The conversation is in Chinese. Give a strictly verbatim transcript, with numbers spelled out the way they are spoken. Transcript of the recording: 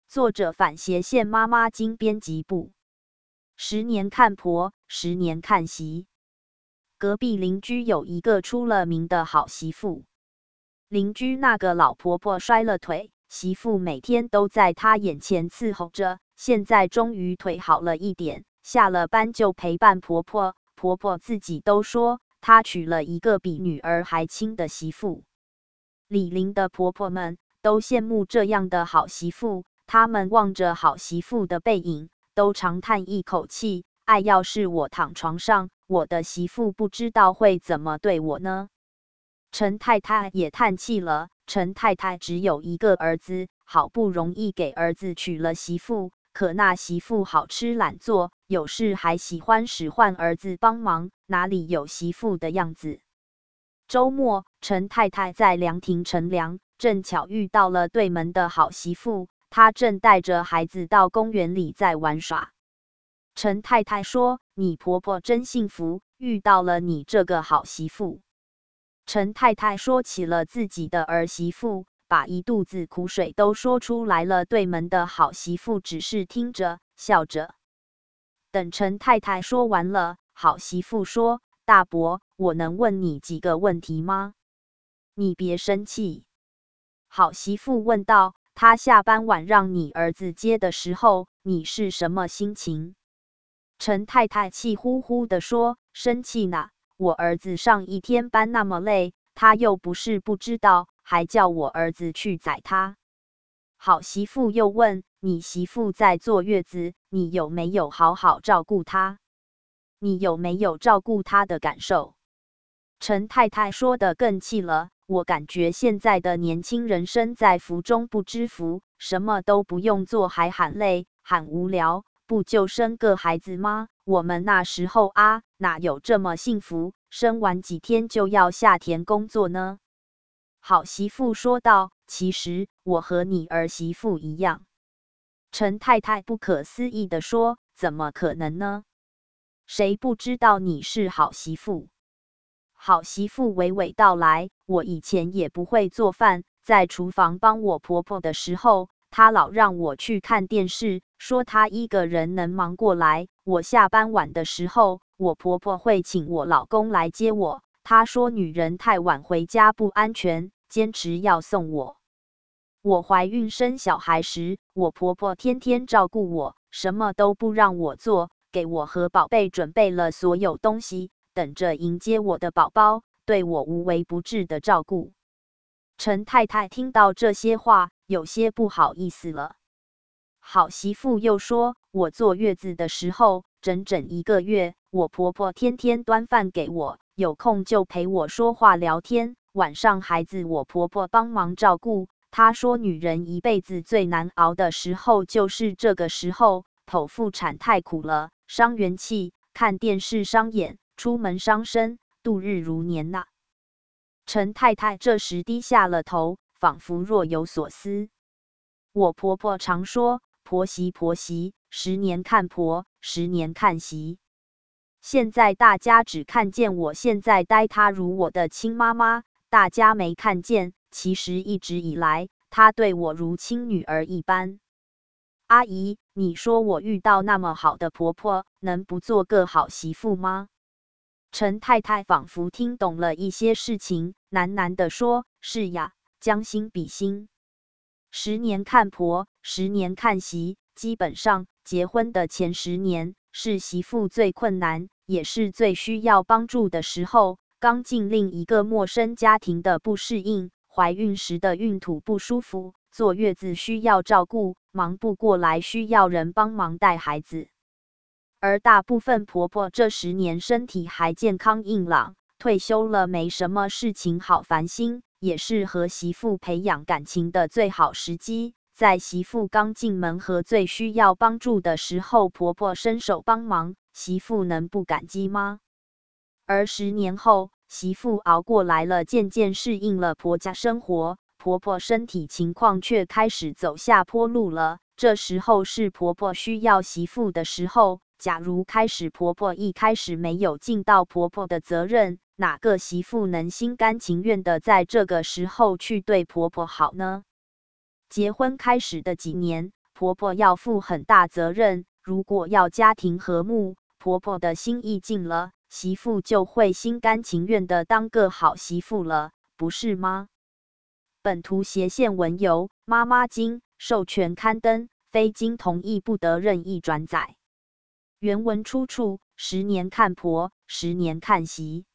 作者反斜线妈妈经编辑部。十年看婆，十年看媳。隔壁邻居有一个出了名的好媳妇。邻居那个老婆婆摔了腿，媳妇每天都在她眼前伺候着，现在终于腿好了一点，下了班就陪伴婆婆。婆婆自己都说，她娶了一个比女儿还亲的媳妇。李林的婆婆们都羡慕这样的好媳妇，她们望着好媳妇的背影，都长叹一口气：哎，要是我躺床上，我的媳妇不知道会怎么对我呢？陈太太也叹气了。陈太太只有一个儿子，好不容易给儿子娶了媳妇，可那媳妇好吃懒做，有事还喜欢使唤儿子帮忙，哪里有媳妇的样子？周末，陈太太在凉亭乘凉，正巧遇到了对门的好媳妇，她正带着孩子到公园里在玩耍。陈太太说：“你婆婆真幸福，遇到了你这个好媳妇。”陈太太说起了自己的儿媳妇，把一肚子苦水都说出来了。对门的好媳妇只是听着，笑着。等陈太太说完了，好媳妇说：“大伯，我能问你几个问题吗？你别生气。”好媳妇问道：“他下班晚让你儿子接的时候，你是什么心情？”陈太太气呼呼地说：“生气呢！我儿子上一天班那么累，他又不是不知道，还叫我儿子去载他。”好媳妇又问：“你媳妇在坐月子，你有没有好好照顾她？你有没有照顾她的感受？”陈太太说得更气了：“我感觉现在的年轻人身在福中不知福，什么都不用做还喊累，喊无聊。不就生个孩子吗？我们那时候啊，哪有这么幸福？生完几天就要下田工作呢？”好媳妇说道：“其实我和你儿媳妇一样。”陈太太不可思议地说：“怎么可能呢？谁不知道你是好媳妇？”好媳妇娓娓道来：“我以前也不会做饭，在厨房帮我婆婆的时候，她老让我去看电视，说她一个人能忙过来。我下班晚的时候，我婆婆会请我老公来接我。她说女人太晚回家不安全，坚持要送我。我怀孕生小孩时，我婆婆天天照顾我，什么都不让我做，给我和宝贝准备了所有东西，等着迎接我的宝宝，对我无微不至的照顾。”陈太太听到这些话，有些不好意思了。好媳妇又说：“我坐月子的时候，整整一个月，我婆婆天天端饭给我，有空就陪我说话聊天，晚上孩子我婆婆帮忙照顾。她说女人一辈子最难熬的时候就是这个时候，剖腹产太苦了，伤元气，看电视伤眼，出门伤身，度日如年呐。”陈太太这时低下了头，仿佛若有所思。我婆婆常说：“婆媳婆媳，十年看婆，十年看媳。”现在大家只看见我现在待她如我的亲妈妈，大家没看见，其实一直以来，她对我如亲女儿一般。阿姨，你说我遇到那么好的婆婆，能不做个好媳妇吗？陈太太仿佛听懂了一些事情，喃喃地说：“是呀，将心比心。十年看婆，十年看媳。基本上，结婚的前十年是媳妇最困难，也是最需要帮助的时候。刚进另一个陌生家庭的不适应，怀孕时的孕吐不舒服，坐月子需要照顾，忙不过来需要人帮忙带孩子。而大部分婆婆这十年身体还健康硬朗，退休了没什么事情好烦心，也是和媳妇培养感情的最好时机。在媳妇刚进门和最需要帮助的时候，婆婆伸手帮忙，媳妇能不感激吗？而十年后，媳妇熬过来了，渐渐适应了婆家生活，婆婆身体情况却开始走下坡路了。这时候是婆婆需要媳妇的时候。假如开始婆婆一开始没有尽到婆婆的责任，哪个媳妇能心甘情愿的在这个时候去对婆婆好呢？结婚开始的几年， 婆婆要负很大责任。如果要家庭和睦，婆婆的心意尽了，媳妇就会心甘情愿的当个好媳妇了，不是吗？本图斜线文由妈妈经授权刊登，非经同意不得任意转载。原文出处：十年看婆，十年看媳。